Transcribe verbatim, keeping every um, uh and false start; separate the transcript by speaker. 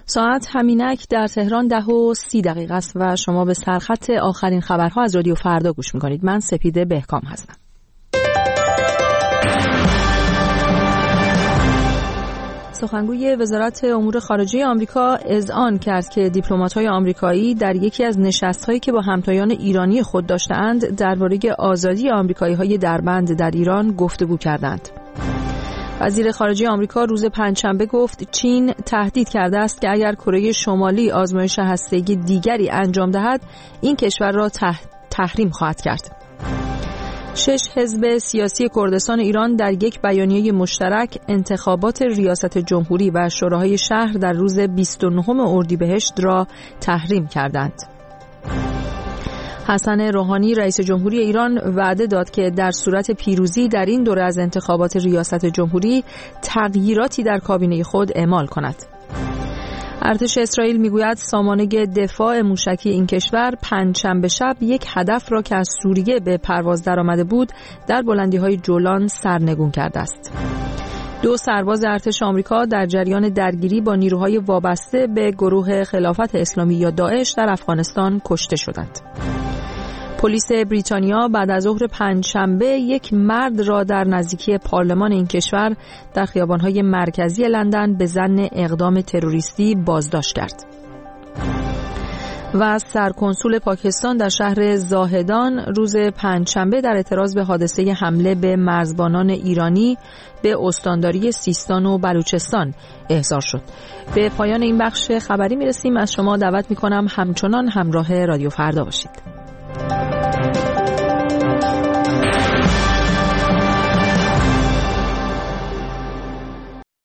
Speaker 1: ساعت همینک در تهران ده و سی دقیقه است و شما به سرخط آخرین خبرها از رادیو فردا گوش میکنید. من سپیده بهکام هستم. سخنگوی وزارت امور خارجه آمریکا اذعان کرد که دیپلمات‌های آمریکایی در یکی از نشست‌هایی که با همتایان ایرانی خود داشتند درباره آزادی آمریکایی‌های دربند در ایران گفتگو کردند. وزیر خارجه آمریکا روز پنجشنبه گفت چین تهدید کرده است که اگر کره شمالی آزمایش هسته‌ای دیگری انجام دهد این کشور را تح... تحریم خواهد کرد. شش حزب سیاسی کردستان ایران در یک بیانیه مشترک انتخابات ریاست جمهوری و شوراهای شهر در روز بیست و نهم اردیبهشت را تحریم کردند. حسن روحانی رئیس جمهوری ایران وعده داد که در صورت پیروزی در این دوره از انتخابات ریاست جمهوری تغییراتی در کابینه خود اعمال کند. ارتش اسرائیل میگوید سامانه دفاع موشکی این کشور پنجشنبه شب یک هدف را که از سوریه به پرواز درآمده بود در بلندی‌های جولان سرنگون کرده است. دو سرباز ارتش آمریکا در جریان درگیری با نیروهای وابسته به گروه خلافت اسلامی یا داعش در افغانستان کشته شدند. پلیس بریتانیا بعد از ظهر پنجشنبه یک مرد را در نزدیکی پارلمان این کشور در خیابان‌های مرکزی لندن به ظن اقدام تروریستی بازداشت کرد. و سرکنسول پاکستان در شهر زاهدان روز پنجشنبه در اعتراض به حادثه حمله به مرزبانان ایرانی به استانداری سیستان و بلوچستان احضار شد. به پایان این بخش خبری میرسیم. از شما دعوت میکنم همچنان همراه رادیو فردا باشید.